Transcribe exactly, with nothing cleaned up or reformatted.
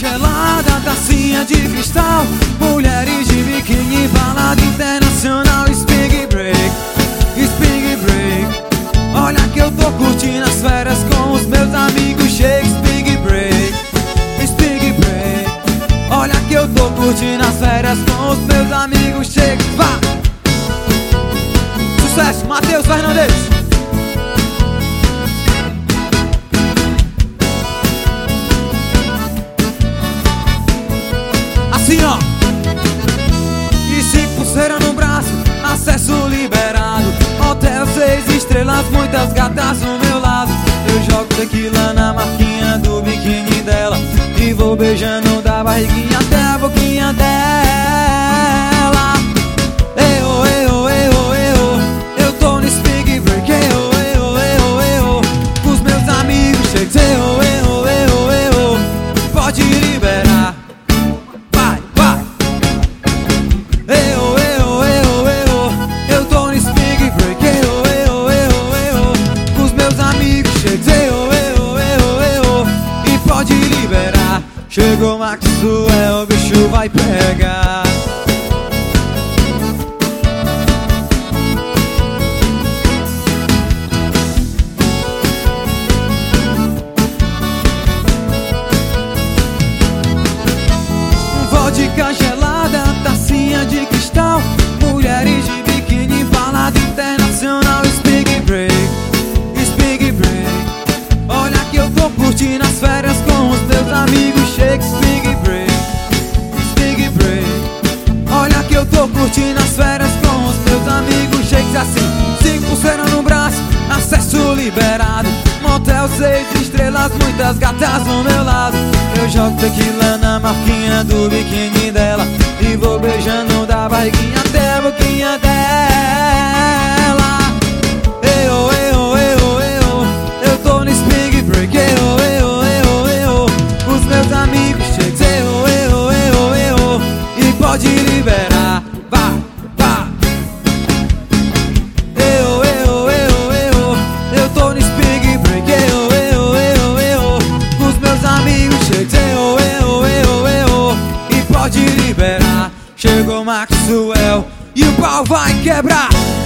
gelada, tacinha de cristal, mulheres de biquíni, balada internacional. Spring break, spring break. Olha que eu tô curtindo as férias com os meus amigos. Shake, spring break, spring break. Olha que eu tô curtindo as férias com os meus amigos. Shake, vá. Sucesso, Matheus Fernandes. Assim ó. E cinco pulseiras no braço, acesso liberado. Hotel seis estrelas, muitas gatas do meu lado. Eu jogo tequila na marquinha do biquíni dela e vou beijando da barriguinha até a boquinha dela. Eu, eu, eu, eu, eu tô no spring break. Eu, eu, eu, eu, com os meus amigos cheios. Eu, eu, eu, eu, pode liberar. Chegou Maxwell, o bicho vai pegar. Vodka gelada, tacinha de cristal, mulheres de biquíni, balada internacional. Spring break, spring break. Olha que eu tô curtindo as férias com os meus amigos. Shake, spring break, spring break. Olha que eu tô curtindo as férias com os meus amigos. Shakes assim, cinco pulseiras no braço, acesso liberado. Motel seis estrelas, muitas gatas do meu lado. Eu jogo tequila na marquinha do biquíni dela e vou beijando da barriguinha até a boquinha dela. Eu, eu, eu, eu, eu tô no spring break. Eu, eu, eu, eu, os meus amigos cheios. Eu, eu, eu, eu, e pode liberar. Vá, vá. Eu, eu, eu, eu, eu tô no spring break. Eu, eu, eu, eu, os meus amigos cheios. Eu, eu, eu, eu, e pode liberar. Chegou Maxwell e o pau vai quebrar.